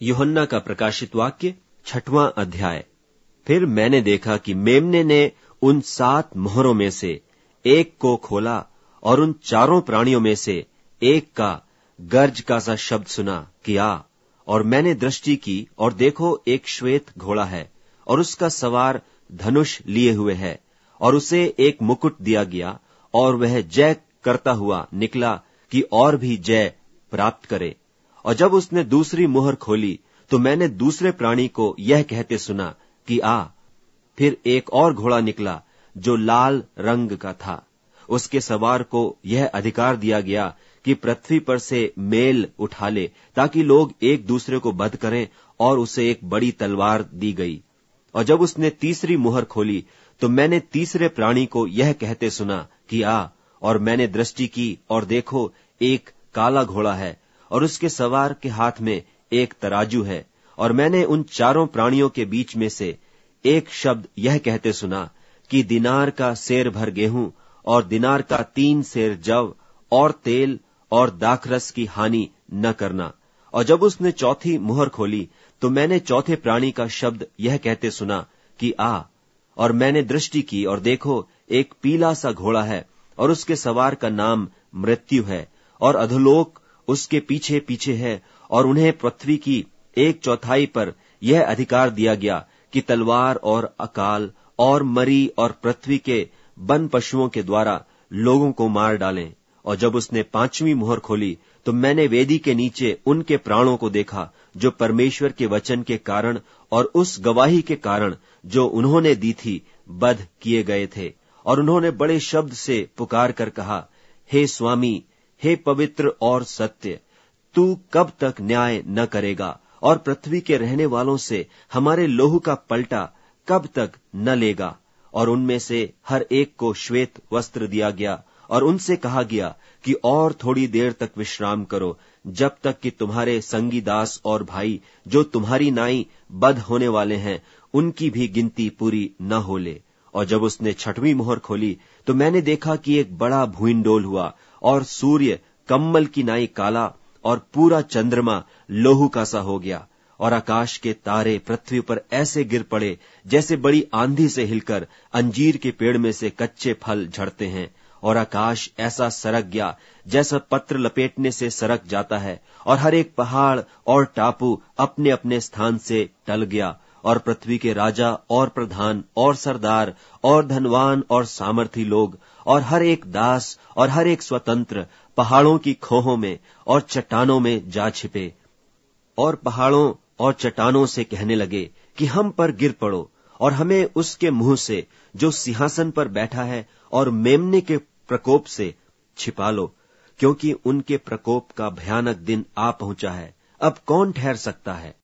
यूहन्ना का प्रकाशित वाक्य 6वां अध्याय। फिर मैंने देखा कि मेमने ने उन 7 मोहरों में से एक को खोला और उन 4 प्राणियों में से एक का गर्ज का सा शब्द सुना कि आ। और मैंने दृष्टि की और देखो एक श्वेत घोड़ा है और उसका सवार धनुष लिए हुए है और उसे एक मुकुट दिया गया और वह जय करता हुआ निकला कि और भी जय प्राप्त करे। और जब उसने दूसरी मुहर खोली तो मैंने दूसरे प्राणी को यह कहते सुना कि आ। फिर एक और घोड़ा निकला जो लाल रंग का था। उसके सवार को यह अधिकार दिया गया कि पृथ्वी पर से मेल उठा ले ताकि लोग एक दूसरे को वध करें, और उसे एक बड़ी तलवार दी गई। और जब उसने तीसरी मुहर खोली तो मैंने तीसरे प्राणी को यह कहते सुना कि आ। और मैंने दृष्टि की और देखो एक काला घोड़ा है और उसके सवार के हाथ में एक तराजू है। और मैंने उन 4 प्राणियों के बीच में से एक शब्द यह कहते सुना कि दिनार का सेर भर गेहूं और दिनार का 3 सेर जव और तेल और दाखरस की हानि न करना। और जब उसने चौथी मुहर खोली तो मैंने चौथे प्राणी का शब्द यह कहते सुना कि आ। और मैंने दृष्टि की और देखो एक पीला सा घोड़ा है और उसके सवार का नाम मृत्यु है, और अधोलोक उसके पीछे पीछे है। और उन्हें पृथ्वी की 1/4 पर यह अधिकार दिया गया कि तलवार और अकाल और मरी और पृथ्वी के वन पशुओं के द्वारा लोगों को मार डालें। और जब उसने 5वीं मुहर खोली तो मैंने वेदी के नीचे उनके प्राणों को देखा जो परमेश्वर के वचन के कारण और उस गवाही के कारण जो उन्होंने दी थी वध किए गए थे। और उन्होंने बड़े शब्द से पुकार कर कहा, हे स्वामी, हे पवित्र और सत्य, तू कब तक न्याय न करेगा और पृथ्वी के रहने वालों से हमारे लोहू का पलटा कब तक न लेगा। और उनमें से हर एक को श्वेत वस्त्र दिया गया और उनसे कहा गया कि और थोड़ी देर तक विश्राम करो, जब तक कि तुम्हारे संगी दास और भाई जो तुम्हारी नाई बध होने वाले हैं उनकी भी गिनती पूरी न हो ले। और जब उसने 6वीं मुहर खोली तो मैंने देखा कि एक बड़ा भूइंडोल हुआ और सूर्य कम्मल की नाई काला और पूरा चंद्रमा लोहू का सा हो गया। और आकाश के तारे पृथ्वी पर ऐसे गिर पड़े जैसे बड़ी आंधी से हिलकर अंजीर के पेड़ में से कच्चे फल झड़ते हैं। और आकाश ऐसा सरक गया जैसा पत्र लपेटने से सरक जाता है, और हर एक पहाड़ और टापू अपने अपने स्थान से टल गया। और पृथ्वी के राजा और प्रधान और सरदार और धनवान और सामर्थी लोग और हर एक दास और हर एक स्वतंत्र पहाड़ों की खोहों में और चट्टानों में जा छिपे, और पहाड़ों और चट्टानों से कहने लगे कि हम पर गिर पड़ो और हमें उसके मुंह से जो सिंहासन पर बैठा है और मेमने के प्रकोप से छिपा लो, क्योंकि उनके प्रकोप का भयानक दिन आ पहुंचा है। अब कौन ठहर सकता है?